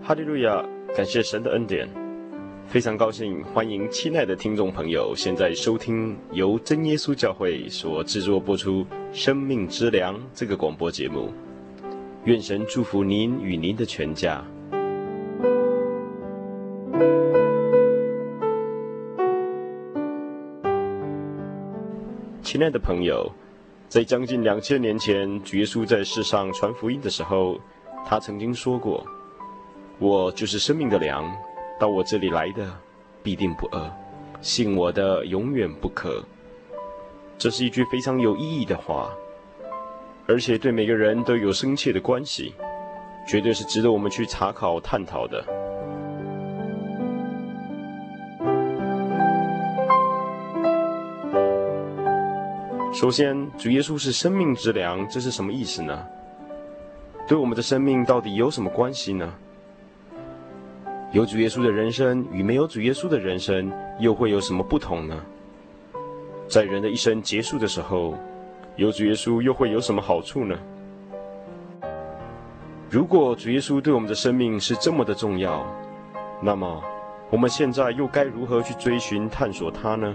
哈利路亚，感谢神的恩典，非常高兴，欢迎亲爱的听众朋友现在收听由真耶稣教会所制作播出《生命之粮》这个广播节目。愿神祝福您与您的全家。亲爱的朋友，在将近2000年前，主耶稣在世上传福音的时候，他曾经说过，我就是生命的粮，到我这里来的必定不饿，信我的永远不渴。这是一句非常有意义的话，而且对每个人都有深切的关系，绝对是值得我们去查考探讨的。首先，主耶稣是生命之粮，这是什么意思呢？对我们的生命到底有什么关系呢？有主耶稣的人生与没有主耶稣的人生又会有什么不同呢？在人的一生结束的时候，有主耶稣又会有什么好处呢？如果主耶稣对我们的生命是这么的重要，那么我们现在又该如何去追寻探索它呢？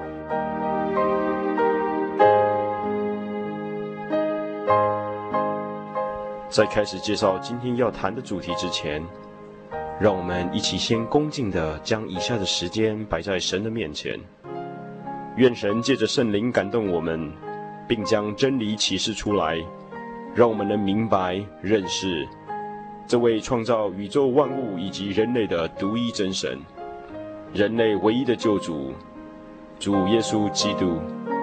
在开始介绍今天要谈的主题之前，让我们一起先恭敬地将以下的时间摆在神的面前，愿神借着圣灵感动我们，并将真理启示出来，让我们能明白认识这位创造宇宙万物以及人类的独一真神，人类唯一的救主，主耶稣基督。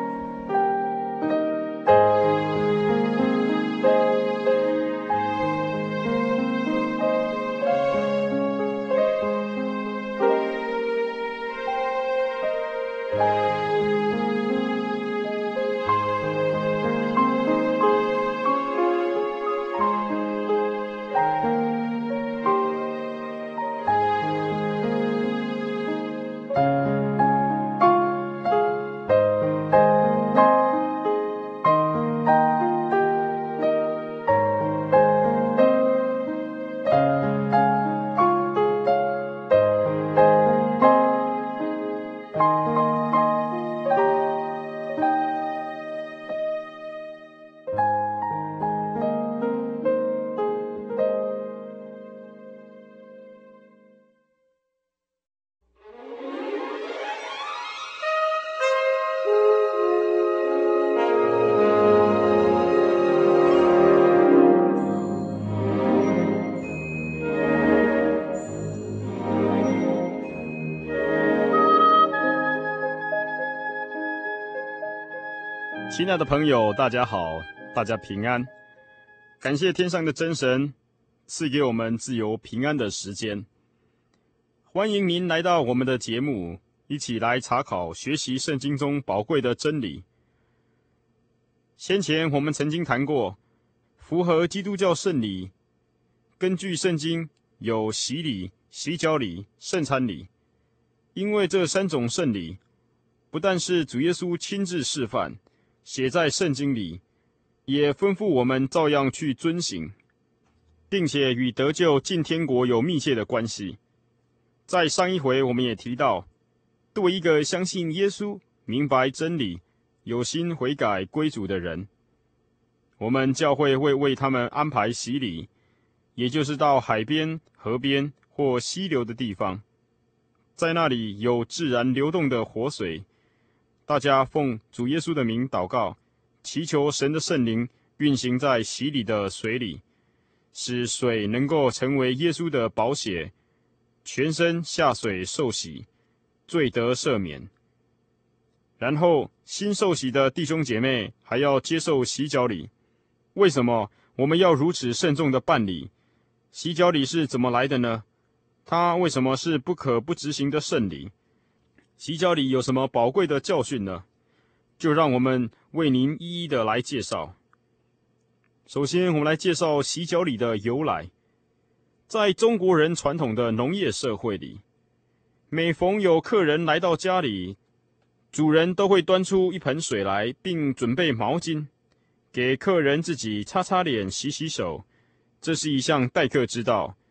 亲爱的朋友，大家好，大家平安。感谢天上的真神赐给我们自由平安的时间。欢迎您来到我们的节目，一起来查考学习圣经中宝贵的真理。先前我们曾经谈过，符合基督教圣礼，根据圣经有洗礼、洗脚礼、圣餐礼。因为这3种圣礼，不但是主耶稣亲自示范，写在圣经里，也吩咐我们照样去遵行，并且与得救进天国有密切的关系。在上一回我们也提到，对一个相信耶稣、明白真理、有心悔改归主的人，我们教会会为他们安排洗礼，也就是到海边、河边或溪流的地方，在那里有自然流动的活水，大家奉主耶稣的名祷告，祈求神的圣灵运行在洗礼的水里，使水能够成为耶稣的宝血，全身下水受洗，罪得赦免。然后新受洗的弟兄姐妹还要接受洗脚礼。为什么我们要如此慎重的办理？洗脚礼是怎么来的呢？它为什么是不可不执行的圣礼？洗脚礼有什么宝贵的教训呢？就让我们为您一一的来介绍。首先，我们来介绍洗脚礼的由来。在中国人传统的农业社会里，每逢有客人来到家里，主人都会端出一盆水来，并准备毛巾，给客人自己擦擦脸、洗洗手，这是一项待客之道，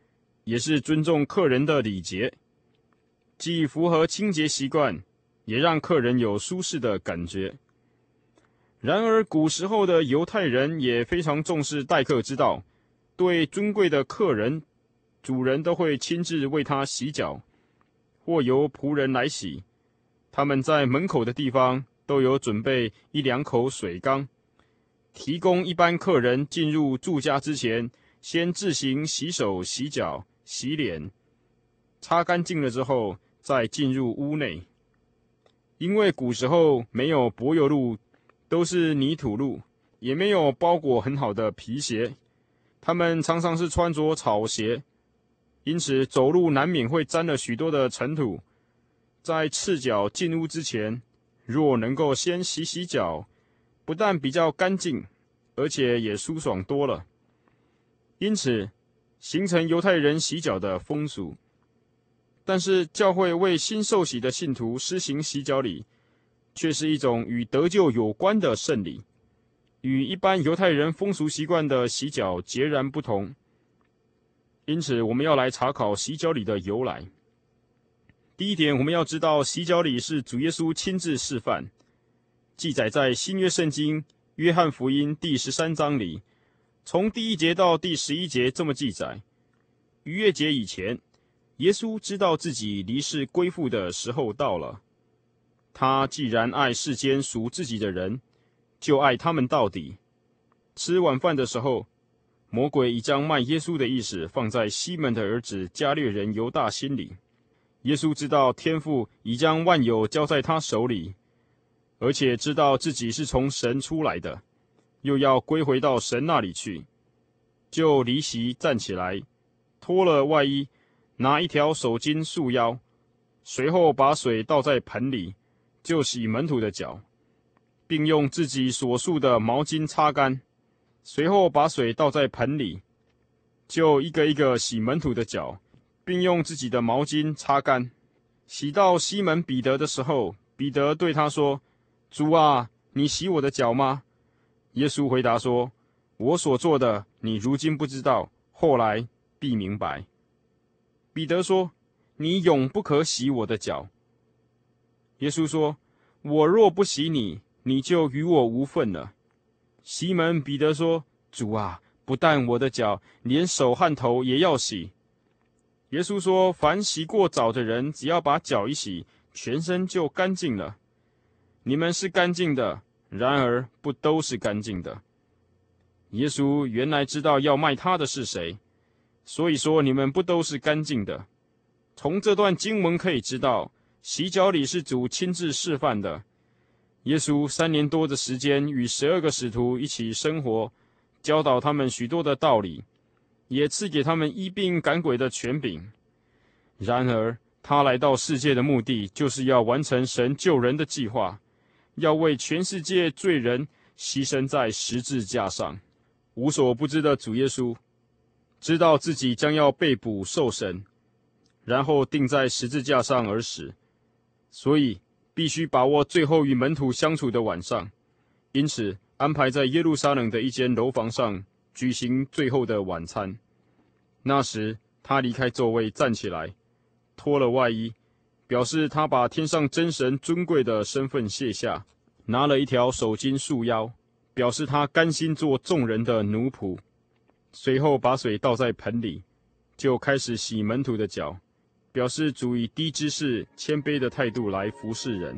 也是尊重客人的礼节，既符合清洁习惯，也让客人有舒适的感觉。然而，古时候的犹太人也非常重视待客之道，对尊贵的客人，主人都会亲自为他洗脚，或由仆人来洗。他们在门口的地方都有准备1-2口水缸，提供一般客人进入住家之前，先自行洗手、洗脚、洗脸，擦干净了之后，再进入屋内。因为古时候没有柏油路，都是泥土路，也没有包裹很好的皮鞋，他们常常是穿着草鞋，因此走路难免会沾了许多的尘土。在赤脚进屋之前，若能够先洗洗脚，不但比较干净，而且也舒爽多了。因此形成犹太人洗脚的风俗。但是教会为新受洗的信徒施行洗脚礼，却是一种与得救有关的圣礼，与一般犹太人风俗习惯的洗脚截然不同。因此我们要来查考洗脚礼的由来。第一点，我们要知道洗脚礼是主耶稣亲自示范，记载在新约圣经约翰福音第13章里，从第1节到第11节这么记载：逾越节以前，耶稣知道自己离世归父的时候到了。他既然爱世间属自己的人，就爱他们到底。吃晚饭的时候，魔鬼已将卖耶稣的意思放在西门的儿子加略人犹大心里。耶稣知道天父已将万有交在他手里，而且知道自己是从神出来的，又要归回到神那里去，就离席站起来，脱了外衣，拿一条手巾束腰，随后把水倒在盆里，就洗门徒的脚，并用自己所束的毛巾擦干，随后把水倒在盆里，就一个一个洗门徒的脚，并用自己的毛巾擦干。洗到西门彼得的时候，彼得对他说：“主啊，你洗我的脚吗？”耶稣回答说：“我所做的，你如今不知道，后来必明白。”彼得说：“你永不可洗我的脚。”耶稣说：“我若不洗你，你就与我无份了。”西门彼得说：“主啊，不但我的脚，连手和头也要洗。”耶稣说：“凡洗过澡的人，只要把脚一洗，全身就干净了。你们是干净的，然而不都是干净的。”耶稣原来知道要卖他的是谁，所以说你们不都是干净的。从这段经文可以知道，洗脚礼是主亲自示范的。耶稣3年多的时间与12个使徒一起生活，教导他们许多的道理，也赐给他们医病赶鬼的权柄。然而他来到世界的目的，就是要完成神救人的计划，要为全世界罪人牺牲在十字架上。无所不知的主耶稣知道自己将要被捕受审，然后钉在十字架上而死，所以必须把握最后与门徒相处的晚上，因此安排在耶路撒冷的一间楼房上举行最后的晚餐。那时他离开座位站起来，脱了外衣，表示他把天上真神尊贵的身份卸下，拿了一条手巾束腰，表示他甘心做众人的奴仆。随后把水倒在盆里，就开始洗门徒的脚，表示主以低知识、谦卑的态度来服侍人。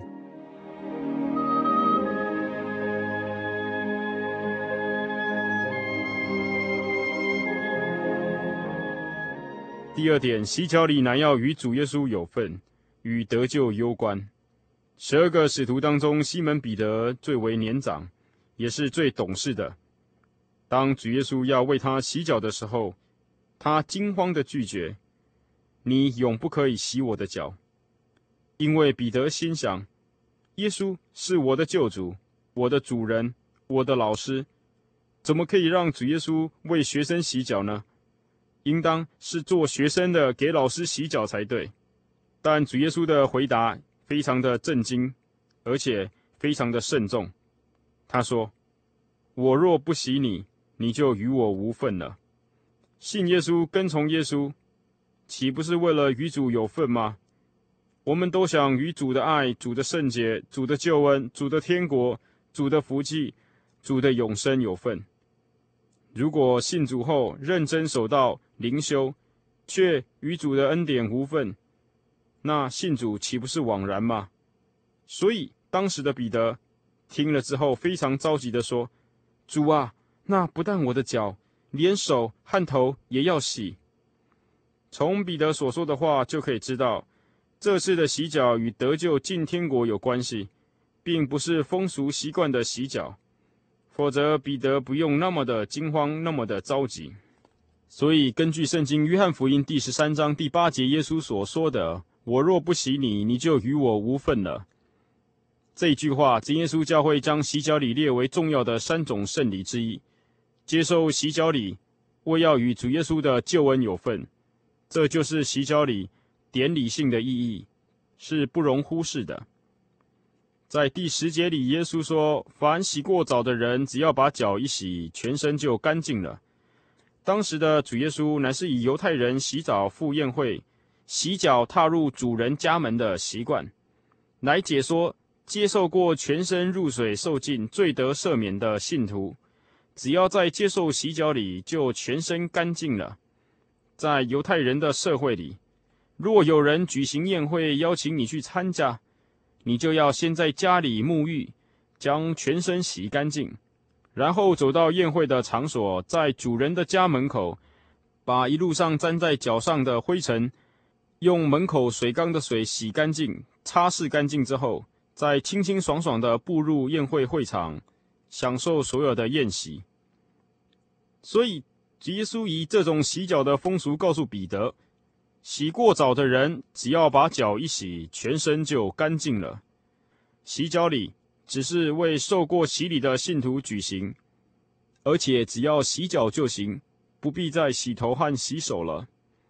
第二点，洗脚礼乃要与主耶稣有份，与得救攸关。12个使徒当中，西门彼得最为年长，也是最懂事的。当主耶稣要为他洗脚的时候，他惊慌地拒绝：“你永不可以洗我的脚。”因为彼得心想，耶稣是我的救主，我的主人，我的老师，怎么可以让主耶稣为学生洗脚呢？应当是做学生的给老师洗脚才对。但主耶稣的回答非常的震惊，而且非常的慎重。他说：“我若不洗你，你就与我无份了。”信耶稣、跟从耶稣， 岂不是为了与主有份吗？我们都想与主的爱、主的圣洁、主的救恩、主的天国、主的福气、主的永生有份。如果信主后认真守道、灵修，却与主的恩典无份，那信主岂不是枉然吗？所以当时的彼得听了之后，非常着急地说：“主啊，那不但我的脚，连手和头也要洗。”从彼得所说的话就可以知道，这次的洗脚与得救进天国有关系，并不是风俗习惯的洗脚，否则彼得不用那么的惊慌，那么的着急。所以根据圣经约翰福音第13章第8节耶稣所说的：“我若不洗你，你就与我无份了。”这一句话，真耶稣教会将洗脚礼列为重要的3种圣礼之一。接受洗脚礼，为要与主耶稣的救恩有份，这就是洗脚礼典礼性的意义，是不容忽视的。在第10节里，耶稣说：“凡洗过澡的人，只要把脚一洗，全身就干净了。”当时的主耶稣乃是以犹太人洗澡赴宴会、洗脚踏入主人家门的习惯，来解说接受过全身入水受浸罪得赦免的信徒，只要在接受洗脚礼，就全身干净了。在犹太人的社会里，若有人举行宴会邀请你去参加，你就要先在家里沐浴，将全身洗干净，然后走到宴会的场所，在主人的家门口，把一路上沾在脚上的灰尘用门口水缸的水洗干净，擦拭干净之后，再清清爽爽地步入宴会会场，享受所有的宴席。所以耶稣以这种洗脚的风俗告诉彼得，洗过澡的人只要把脚一洗，全身就干净了。洗脚礼只是为受过洗礼的信徒举行，而且只要洗脚就行，不必再洗头和洗手了。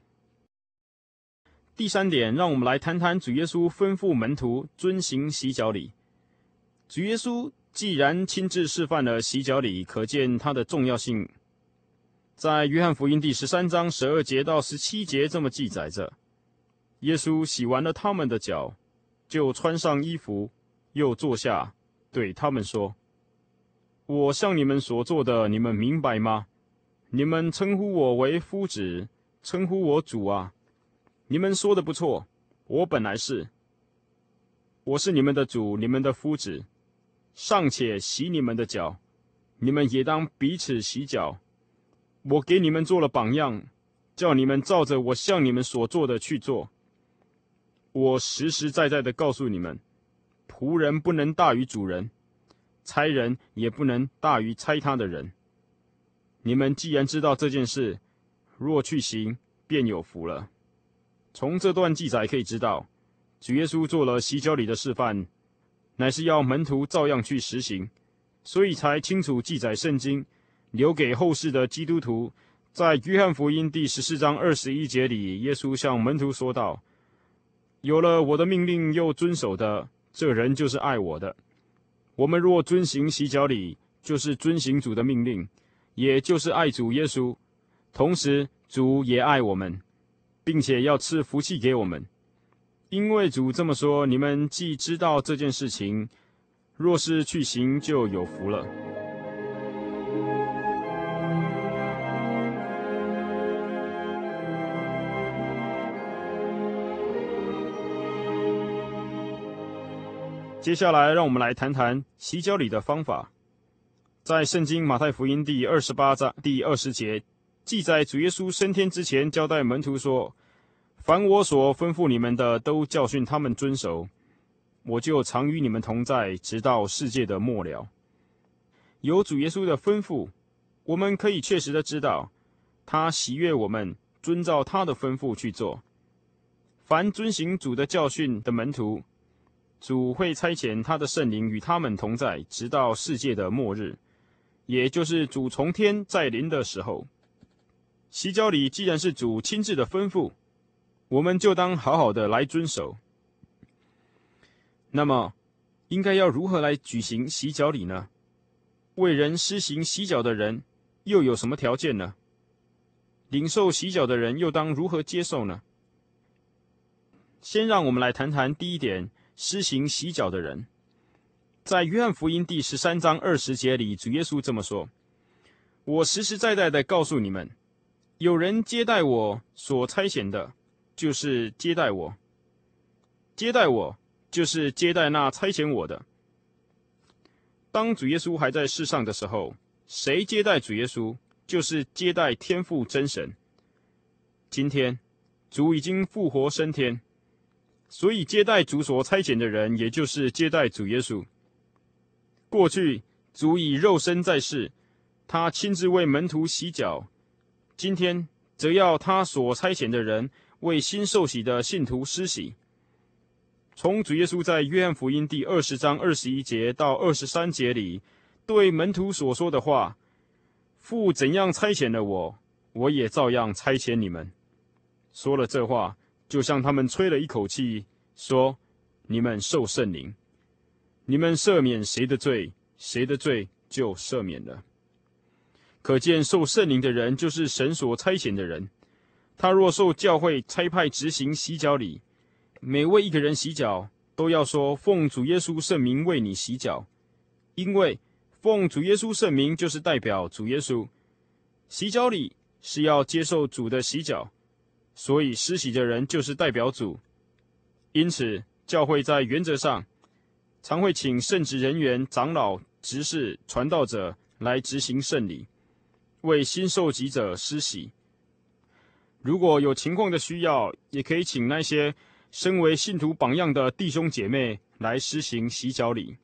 第3点，让我们来谈谈主耶稣吩咐门徒遵行洗脚礼。主耶稣既然亲自示范了洗脚礼，可见它的重要性。在约翰福音第13章12节到17节这么记载着：耶稣洗完了他们的脚，就穿上衣服，又坐下，对他们说：“我向你们所做的，你们明白吗？你们称呼我为夫子，称呼我主啊。你们说的不错，我本来是。我是你们的主，你们的夫子，尚且洗你们的脚，你们也当彼此洗脚。我给你们做了榜样，叫你们照着我向你们所做的去做。我实实在在的告诉你们，仆人不能大于主人，差人也不能大于差他的人。你们既然知道这件事，若去行，便有福了。”从这段记载可以知道，主耶稣做了洗脚礼的示范，乃是要门徒照样去实行，所以才清楚记载圣经，留给后世的基督徒。在约翰福音第14章21节里，耶稣向门徒说道：“有了我的命令又遵守的，这人就是爱我的。我们若遵行洗脚礼，就是遵行主的命令，也就是爱主耶稣，同时主也爱我们，并且要赐福气给我们。因为主这么说，你们既知道这件事情，若是去行，就有福了。”接下来，让我们来谈谈洗脚礼的方法。在圣经马太福音第28章第20节记载，主耶稣升天之前交代门徒说：“凡我所吩咐你们的，都教训他们遵守。我就常与你们同在，直到世界的末了。”有主耶稣的吩咐，我们可以确实的知道，他喜悦我们遵照他的吩咐去做。凡遵行主的教训的门徒，主会差遣他的圣灵与他们同在，直到世界的末日，也就是主从天再临的时候。洗脚礼既然是主亲自的吩咐，我们就当好好的来遵守。那么，应该要如何来举行洗脚礼呢？为人施行洗脚的人又有什么条件呢？领受洗脚的人又当如何接受呢？ 先让我们来谈谈第一点，施行洗脚的人。在约翰福音第13章20节里，主耶稣这么说：我实实在在的告诉你们，有人接待我所差遣的，就是接待我；接待我，就是接待那差遣我的。当主耶稣还在世上的时候，谁接待主耶稣，就是接待天父真神。今天，主已经复活升天，所以接待主所差遣的人，也就是接待主耶稣。过去，主以肉身在世，他亲自为门徒洗脚；今天，则要他所差遣的人为新受洗的信徒施洗。从主耶稣在约翰福音第20章21节到23节里对门徒所说的话，父怎样差遣了我，我也照样差遣你们。说了这话，就向他们吹了一口气，说：你们受圣灵，你们赦免谁的罪，谁的罪就赦免了。可见受圣灵的人就是神所差遣的人。他若受教会差派执行洗脚礼，每为一个人洗脚，都要说奉主耶稣圣名为你洗脚，因为奉主耶稣圣名就是代表主耶稣。洗脚礼是要接受主的洗脚，所以施洗的人就是代表主。因此，教会在原则上常会请圣职人员、长老、执事、传道者来执行圣礼，为新受洗者施洗。如果有情况的需要，也可以请那些身为信徒榜样的弟兄姐妹来施行洗脚礼。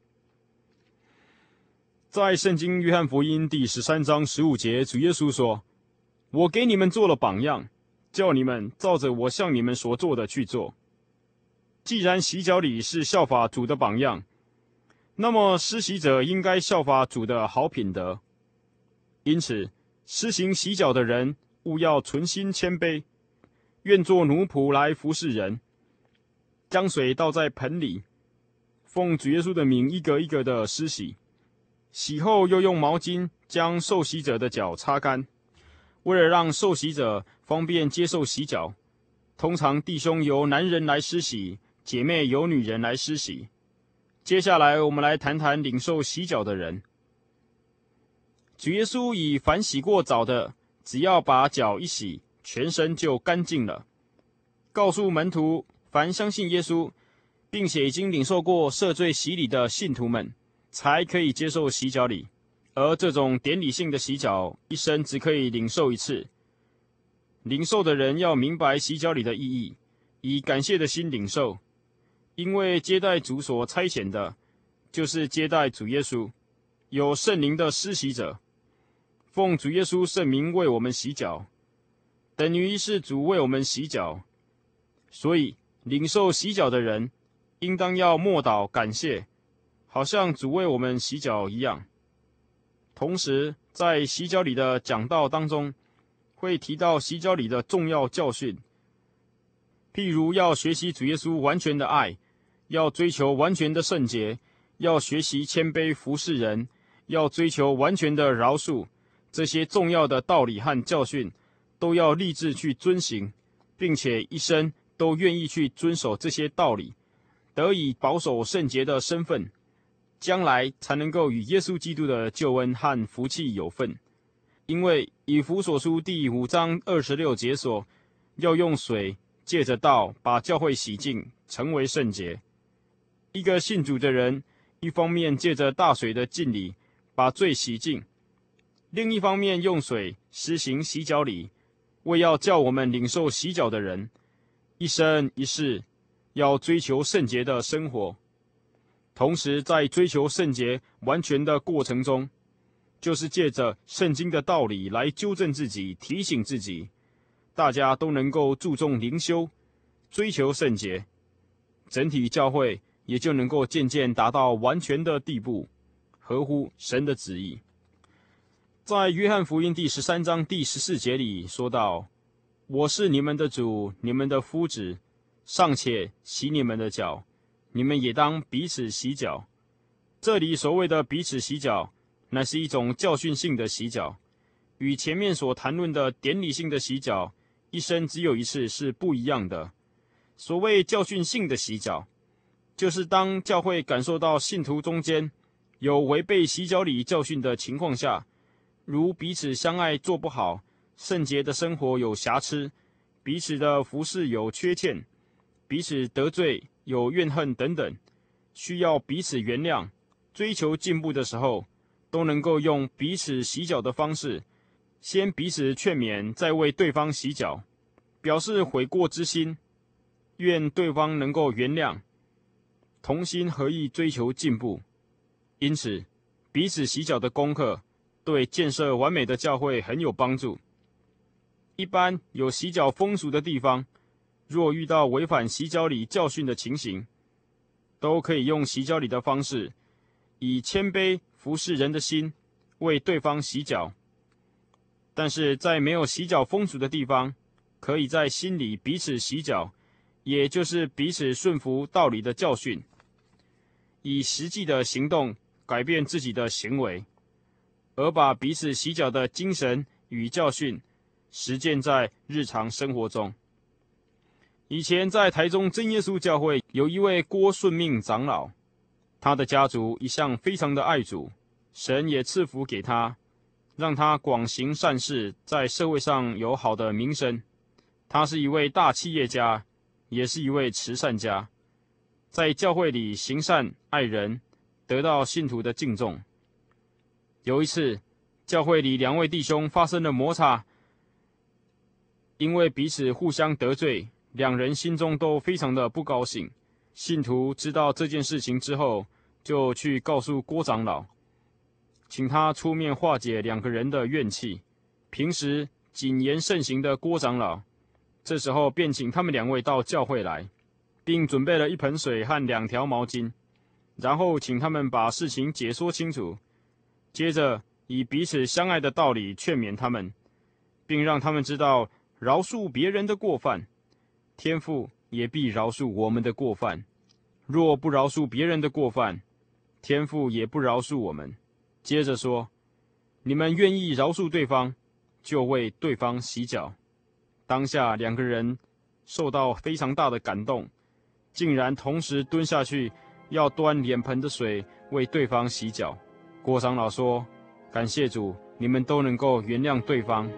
在圣经约翰福音第13章15节，主耶稣说：我给你们做了榜样，叫你们照着我向你们所做的去做。既然洗脚礼是效法主的榜样，那么施洗者应该效法主的好品德。因此，施行洗脚的人务要存心谦卑，愿做奴仆来服侍人，将水倒在盆里，奉主耶稣的名一个一个的施洗，洗后又用毛巾将受洗者的脚擦干。为了让受洗者方便接受洗脚，通常弟兄由男人来施洗，姐妹由女人来施洗。接下来我们来谈谈领受洗脚的人。主耶稣以凡洗过澡的，只要把脚一洗，全身就干净了。告诉门徒，凡相信耶稣，并且已经领受过赦罪洗礼的信徒们，才可以接受洗脚礼。而这种典礼性的洗脚，一生只可以领受一次。领受的人要明白洗脚礼的意义，以感谢的心领受，因为接待主所差遣的，就是接待主耶稣，有圣灵的施洗者，奉主耶稣圣名为我们洗脚，等于是主为我们洗脚。所以领受洗脚的人，应当要默祷感谢，好像主为我们洗脚一样。同时，在洗脚礼的讲道当中，会提到洗脚礼的重要教训，譬如要学习主耶稣完全的爱，要追求完全的圣洁，要学习谦卑服侍人，要追求完全的饶恕。这些重要的道理和教训，都要立志去遵行，并且一生都愿意去遵守这些道理，得以保守圣洁的身份，将来才能够与耶稣基督的救恩和福气有份。因为以弗所书第5章26节说，要用水借着道把教会洗净，成为圣洁。一个信主的人，一方面借着大水的浸礼把罪洗净，另一方面用水施行洗脚礼，为要叫我们领受洗脚的人，一生一世要追求圣洁的生活。同时在追求圣洁完全的过程中，就是借着圣经的道理来纠正自己，提醒自己，大家都能够注重灵修，追求圣洁，整体教会也就能够渐渐达到完全的地步，合乎神的旨意。在约翰福音第13章第14节里说到，我是你们的主，你们的夫子，尚且洗你们的脚，你们也当彼此洗脚。这里所谓的彼此洗脚，乃是一种教训性的洗脚，与前面所谈论的典礼性的洗脚，一生只有一次是不一样的。 所谓教训性的洗脚，就是当教会感受到信徒中间有违背洗脚礼教训的情况下，如彼此相爱做不好，圣洁的生活有瑕疵，彼此的服事有缺欠，彼此得罪有怨恨等等，需要彼此原谅，追求进步的时候，都能够用彼此洗脚的方式，先彼此劝勉，再为对方洗脚，表示悔过之心，愿对方能够原谅，同心合意追求进步。因此，彼此洗脚的功课对建设完美的教会很有帮助。一般有洗脚风俗的地方，若遇到违反洗脚礼教训的情形，都可以用洗脚礼的方式，以谦卑服侍人的心为对方洗脚。但是在没有洗脚风俗的地方，可以在心里彼此洗脚，也就是彼此顺服道理的教训，以实际的行动改变自己的行为，而把彼此洗脚的精神与教训实践在日常生活中。以前在台中真耶稣教会有一位郭顺命长老，他的家族一向非常的爱主，神也赐福给他，让他广行善事，在社会上有好的名声。他是一位大企业家，也是一位慈善家，在教会里行善爱人，得到信徒的敬重。有一次，教会里两位弟兄发生了摩擦，因为彼此互相得罪，两人心中都非常的不高兴。信徒知道这件事情之后，就去告诉郭长老，请他出面化解两个人的怨气。平时谨言慎行的郭长老，这时候便请他们两位到教会来，并准备了一盆水和2条毛巾，然后请他们把事情解说清楚，接着以彼此相爱的道理劝勉他们，并让他们知道饶恕别人的过犯，天父也必饶恕我们的过犯。若不饶恕别人的过犯，天父也不饶恕我们。接着说，你们愿意饶恕对方，就为对方洗脚。当下两个人受到非常大的感动，竟然同时蹲下去要端脸盆的水为对方洗脚。郭长老说，感谢主，你们都能够原谅对方。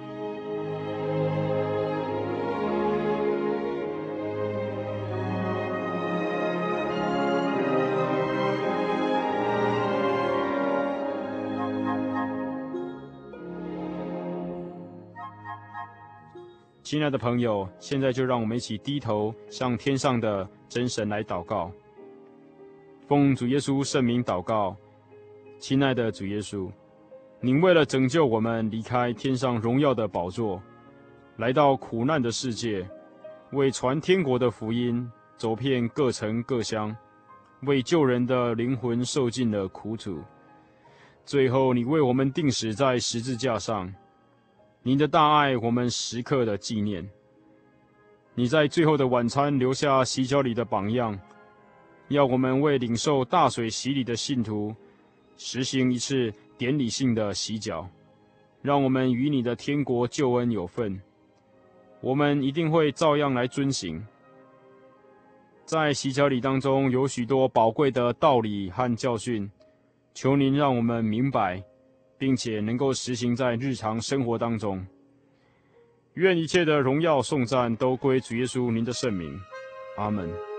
亲爱的朋友，现在就让我们一起低头向天上的真神来祷告。奉主耶稣圣名祷告，亲爱的主耶稣，您为了拯救我们离开天上荣耀的宝座，来到苦难的世界，为传天国的福音走遍各城各乡，为救人的灵魂受尽了苦楚。最后你为我们钉死在十字架上，您的大爱我们时刻的纪念。你在最后的晚餐留下洗脚礼的榜样，要我们为领受大水洗礼的信徒实行一次典礼性的洗脚，让我们与你的天国救恩有份。我们一定会照样来遵行。在洗脚礼当中有许多宝贵的道理和教训，求您让我们明白，并且能够实行在日常生活当中。愿一切的荣耀颂赞都归主耶稣您的圣名，阿们。